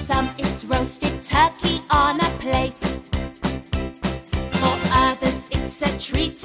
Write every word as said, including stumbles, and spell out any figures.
some it's roasted turkey on a plate. For others it's a treat